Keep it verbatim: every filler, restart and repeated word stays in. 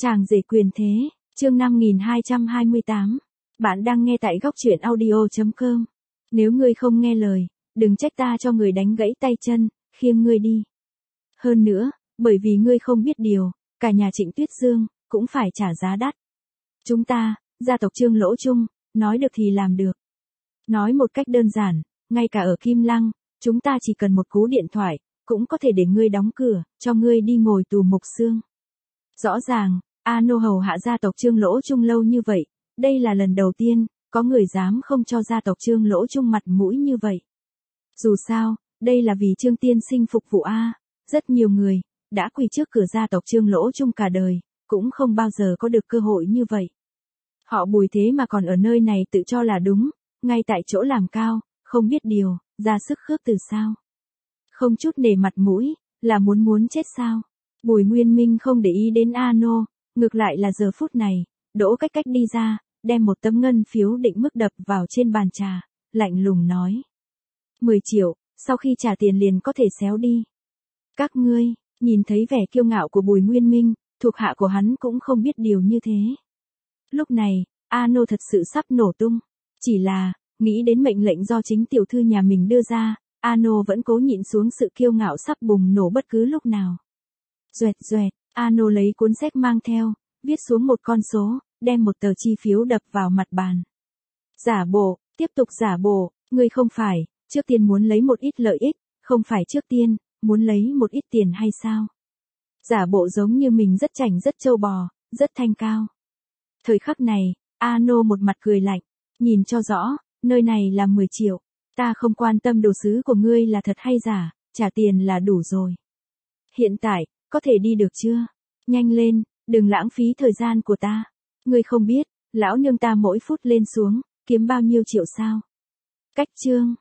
Chàng rể quyền thế, chương năm nghìn hai trăm hai mươi tám. Bạn đang nghe tại góc truyện audio chấm com. Nếu ngươi không nghe lời, đừng trách ta cho người đánh gãy tay chân, khiêng ngươi đi. Hơn nữa, bởi vì ngươi không biết điều, cả nhà Trịnh Tuyết Dương cũng phải trả giá đắt. Chúng ta, gia tộc Trương Lỗ Trung, nói được thì làm được. Nói một cách đơn giản, ngay cả ở Kim Lăng, chúng ta chỉ cần một cú điện thoại, cũng có thể để ngươi đóng cửa, cho ngươi đi ngồi tù mục xương. Rõ ràng, A Nô hầu hạ gia tộc Trương Lỗ Trung lâu như vậy, đây là lần đầu tiên, có người dám không cho gia tộc Trương Lỗ Trung mặt mũi như vậy. Dù sao, đây là vì Trương tiên sinh phục vụ A, rất nhiều người, đã quỳ trước cửa gia tộc Trương Lỗ Trung cả đời, cũng không bao giờ có được cơ hội như vậy. Họ Bùi thế mà còn ở nơi này tự cho là đúng, ngay tại chỗ làm cao, không biết điều, ra sức khước từ sao. Không chút nể mặt mũi, là muốn muốn chết sao. Bùi Nguyên Minh không để ý đến A Nô, ngược lại là giờ phút này, Đỗ Cách Cách đi ra, đem một tấm ngân phiếu định mức đập vào trên bàn trà, lạnh lùng nói. mười triệu, sau khi trả tiền liền có thể xéo đi. Các ngươi, nhìn thấy vẻ kiêu ngạo của Bùi Nguyên Minh, thuộc hạ của hắn cũng không biết điều như thế. Lúc này, A Nô thật sự sắp nổ tung. Chỉ là, nghĩ đến mệnh lệnh do chính tiểu thư nhà mình đưa ra, A Nô vẫn cố nhịn xuống sự kiêu ngạo sắp bùng nổ bất cứ lúc nào. Duệt duệt, A Nô lấy cuốn sách mang theo, viết xuống một con số, đem một tờ chi phiếu đập vào mặt bàn. Giả bộ, tiếp tục giả bộ, ngươi không phải, trước tiên muốn lấy một ít lợi ích, không phải trước tiên, muốn lấy một ít tiền hay sao? Giả bộ giống như mình rất chảnh rất trâu bò, rất thanh cao. Thời khắc này, A Nô một mặt cười lạnh, nhìn cho rõ, nơi này là mười triệu, ta không quan tâm đồ sứ của ngươi là thật hay giả, trả tiền là đủ rồi. Hiện tại, có thể đi được chưa? Nhanh lên, đừng lãng phí thời gian của ta. Ngươi không biết, lão nương ta mỗi phút lên xuống, kiếm bao nhiêu triệu sao? Cách chương,